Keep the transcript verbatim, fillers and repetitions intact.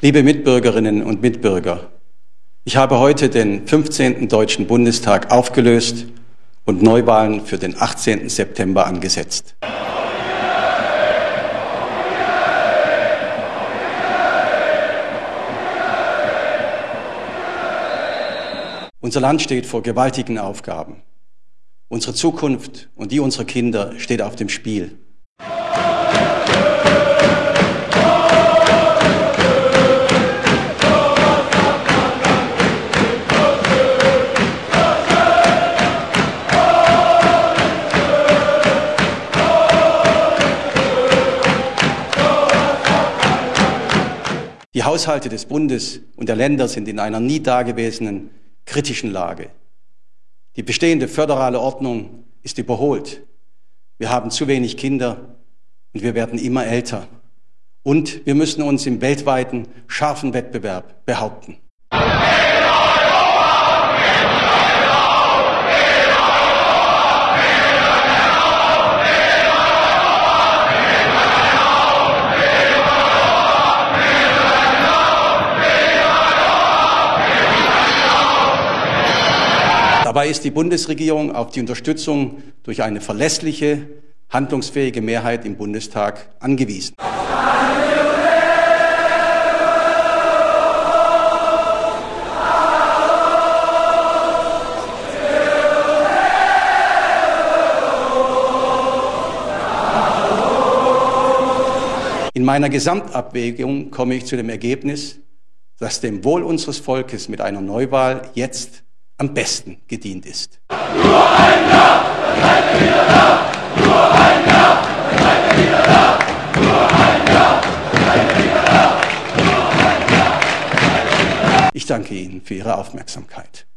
Liebe Mitbürgerinnen und Mitbürger, ich habe heute den fünfzehnten Deutschen Bundestag aufgelöst und Neuwahlen für den achtzehnten September angesetzt. Unser Land steht vor gewaltigen Aufgaben. Unsere Zukunft und die unserer Kinder steht auf dem Spiel. Die Haushalte des Bundes und der Länder sind in einer nie dagewesenen kritischen Lage. Die bestehende föderale Ordnung ist überholt. Wir haben zu wenig Kinder und wir werden immer älter. Und wir müssen uns im weltweiten scharfen Wettbewerb behaupten. Dabei ist die Bundesregierung auf die Unterstützung durch eine verlässliche, handlungsfähige Mehrheit im Bundestag angewiesen. In meiner Gesamtabwägung komme ich zu dem Ergebnis, dass dem Wohl unseres Volkes mit einer Neuwahl jetzt am besten gedient ist. Nur ein Jahr, dann seid ihr wieder da. Nur ein Jahr, dann seid ihr wieder da. Nur ein Jahr, dann seid ihr wieder da. Nur ein Jahr, dann seid ihr wieder da. Ich danke Ihnen für Ihre Aufmerksamkeit.